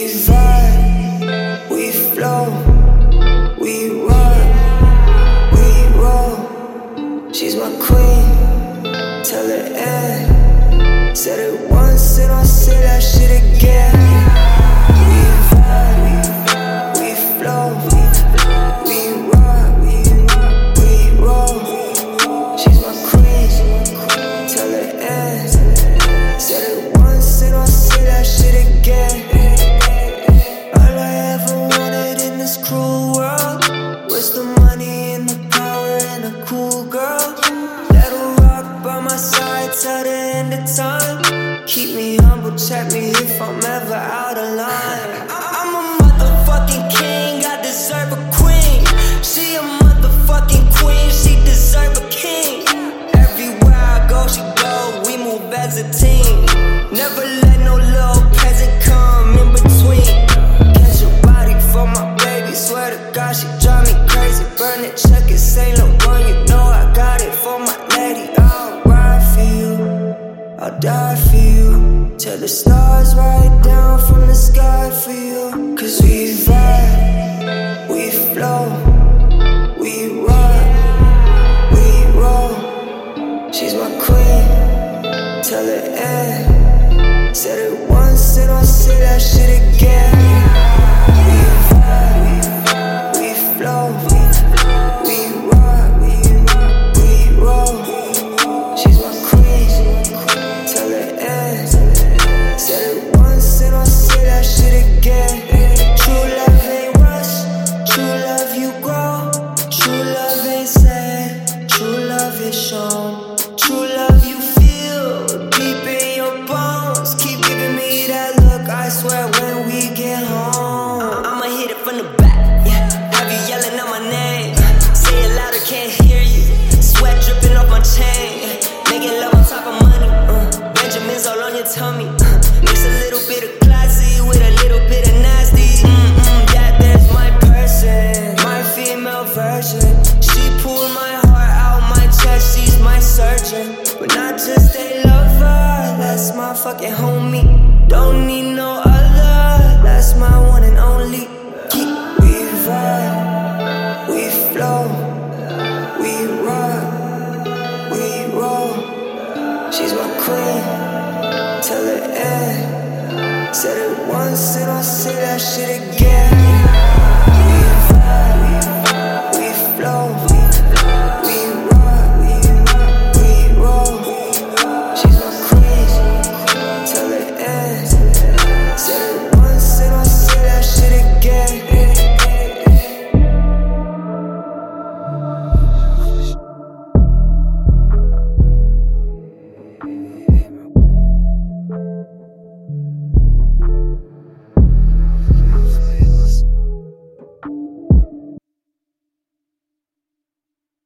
We vibe, we flow, we rock, we roll. She's my queen, tell her and said it once and I'll say that shit again. We vibe, we flow, we rock, we roll. She's my queen, tell her and said it once and I'll say that shit again. All I ever wanted in this cruel world was the money and the power and a cool girl that'll rock by my side till the end of time. Keep me humble, check me if I'm ever out of line. I'm a motherfucking king, I deserve a queen. She a motherfucking queen, she deserve a king. Everywhere I go, she go, we move as a team. Never let no little peasant come in between. Catch a body for my baby, swear to God she drive me crazy. Burn it, check it, Saint Laurent, you know I got it for my lady. I'll ride for you, I'll die for you, till the stars right down from the sky for you. Cause we vibe, we flow, we rock, we roll. She's my queen, tell her and said it once and I'll say that shit again. We vibe, we flow, we rock, we roll. She's my queen, tell her and said it once and I'll say that shit again. True love ain't rush, true love you grow. True love ain't said, true love is shown. True love you feel deep in your bones. Keep giving me that look, I swear when we get home I'ma hit it from the back, yeah. Have you yelling out my name, say it louder, can't hear you. Sweat dripping off my chain, making love on top of money. Benjamin's all on your tummy. Mix a little bit of classy with a little bit of nasty. Yeah, there's my person, my female version. She pulled my heart out my chest, she's my surgeon. But not just a lover, that's my fucking homie. Don't need no other, that's my one and only. We vibe, we flow, we rock, we roll. She's my queen, tell her and said it once and I'll say that shit again.